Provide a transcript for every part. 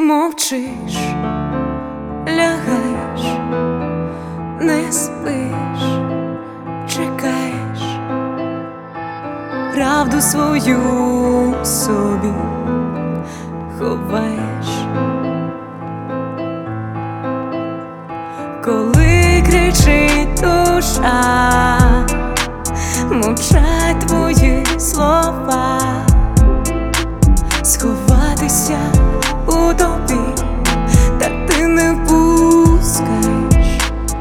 Мовчиш, лягаєш, не спиш, чекаєш, правду свою собі ховаєш. Коли кричить душа, мовчать твої слова, сховатися у тобі, та ти не пускаєш.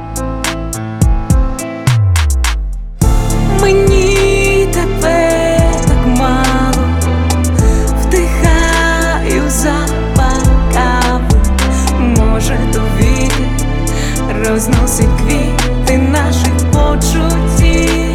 Мені тебе так мало, вдихаю запах кави, може то вітер розносить квіти наших почуттів.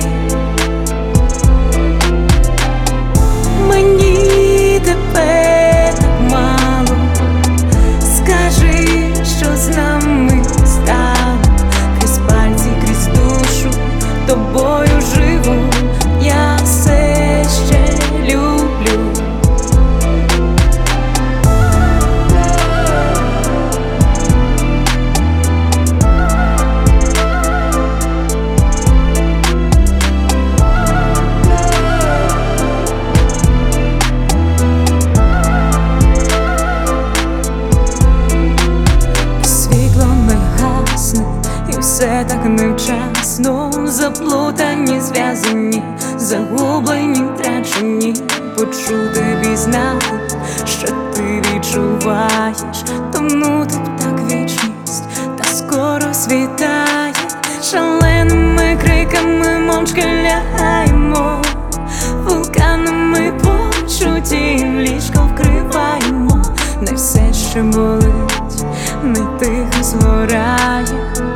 Мені тебе так мало, скажи, що з нами стало. Крізь пальці, крізь душу, тобою живу, я все ще люблю. Все так невчасно, заплутані, зв'язані, загублені, втрачені. Почути, пізнати, що ти відчуваєш, тонути б так вічність, та скоро світає. Шаленими криками мовчки лягаємо, вулканами почуттів ліжко вкриваємо. Не все ще болить, не тихо згорає,